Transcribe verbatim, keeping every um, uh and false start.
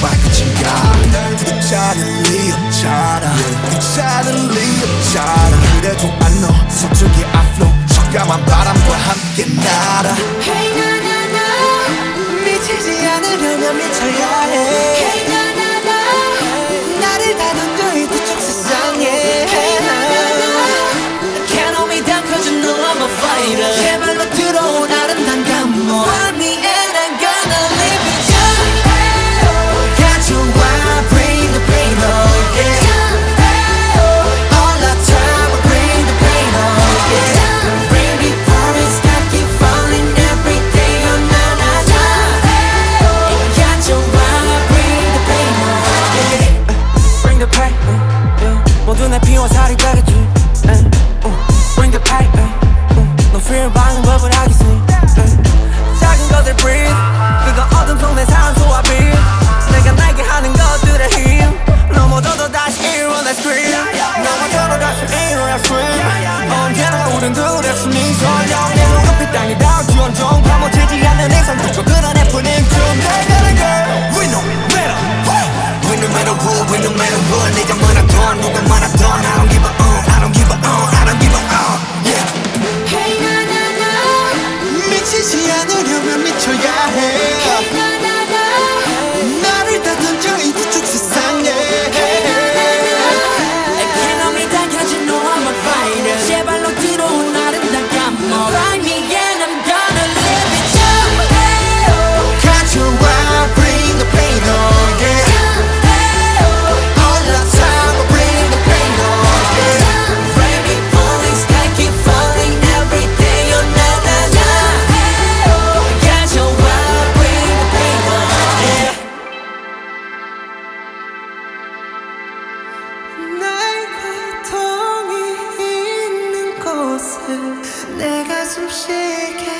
끝인가. 괜찮을 리 없잖아, 괜찮을 리 없잖아. 그래도 안 너 서쪽의 앞로 적감한 바람과 함께 날아. Hey na na na, 미치지 않으려면 미쳐야 해. Hey na na na, 나를 다 던져 이 두쪽 세상에. Hey na na na, Can't hold me down cause you know I'm a fighter. 제발로 들어온 아름다운 감목. Find me and I'm gonna live it up. Got you I bring the pain on, yeah. All the time I bring the pain on, yeah. Bring me promise that keep falling every day, oh na na na. Got you I bring the pain on, yeah. Bring the pain, yeah. 모두 내 피와 살이 되겠지, yeah. Bring the pain, yeah. 너 fear 방은 법을 하겠지, yeah. 작은 것을 breathe, 그거 어둠 속 내 산소와 빛. 내가 날게 하는 것들의 힘. 넘어져도 다시 일어나 scream. 넘어져도 다시 일어나 swim. 언제나 우린 둘의 숨이 설령 내 눈앞이 땅이 닿을지 온종 파묻히지 않는 이상 그저 그려내뿐인 좀 내가는 girl. We no matter what, we no matter what, we no matter what. 네가 많았던 누가 많았던 I don't give a uh, I don't give a uh, I don't give a uh, yeah. Hey na na na, 미치지 않으려면 미쳐야 해. Hey na na na, 나를 다 던져 이 두쪽 세상에. Can't hold me down cause you know I'm a fighter. 제발로 들어온 아름다운 감목. Find me and I'm gonna live it up. Got you I bring the pain on, yeah. All the time I bring the pain on, yeah. Rainy falling sky keep falling every day, oh na na na. Got you I bring the pain on, yeah. 나의 고통이 있는 곳에 내 가슴 쉬게